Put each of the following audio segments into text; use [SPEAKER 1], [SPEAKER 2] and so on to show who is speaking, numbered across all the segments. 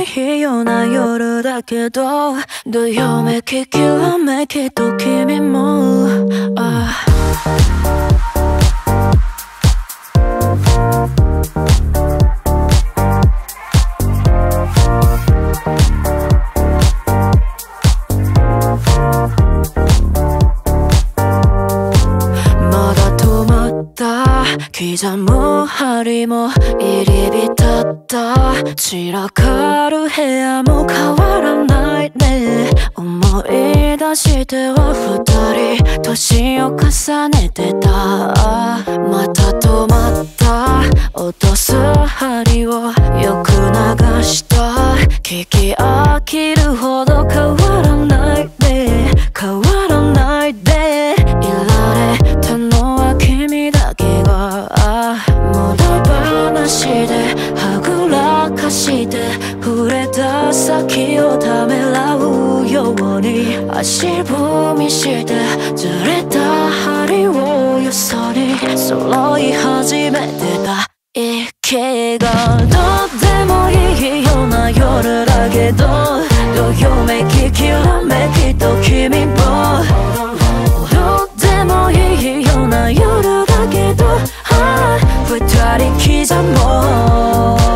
[SPEAKER 1] いいような夜だけどどよめききらめきと君も刻む針も入り浸った散らかる部屋も変わらないね思い出しては二人年を重ねてたまた止まった落とす針をよく流した聞き飽きるほど変わらないね変わらないでいられたのは君だけが無駄話ではぐらかして触れた先をためらうように足踏みしてずれた針をよそに揃い始めてた息がどうでもいいような夜だけどどよめききらめきと君もどうでもいいような夜だけど二人刻もう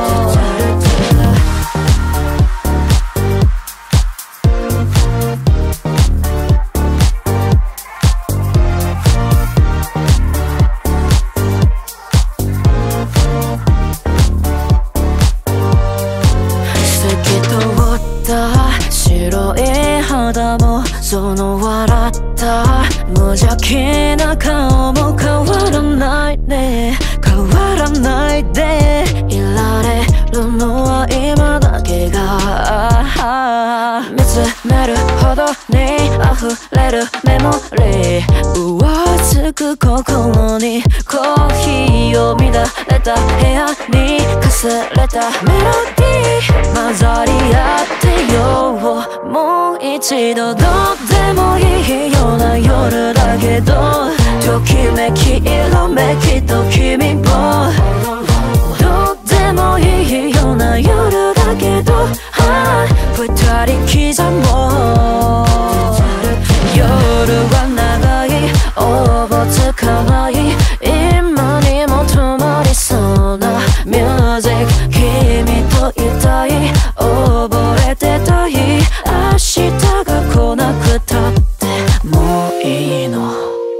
[SPEAKER 1] 白い肌もその笑った無邪気な顔も変わらないね変わらないでいられるのは今だけが見つめるほどに溢れるメモリー浮つく心にコーヒーを乱れた部屋にかすれたメロディー混ざり合ってよもう一度どうでもいいような夜だけどときめき色めきと君もどうでもいいような夜だけど二人刻もう夜は長いおぼつかない今にも止まりそうなミュージック君といたい覚えてたい明日が来なくたってもういいの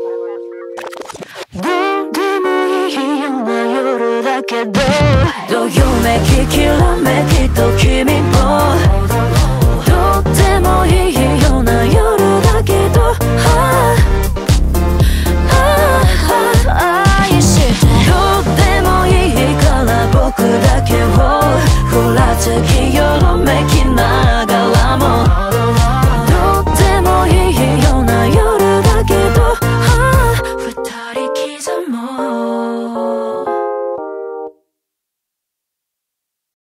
[SPEAKER 1] どうでもいいような夜だけどどよめききらめきと君もどうでもいいような夜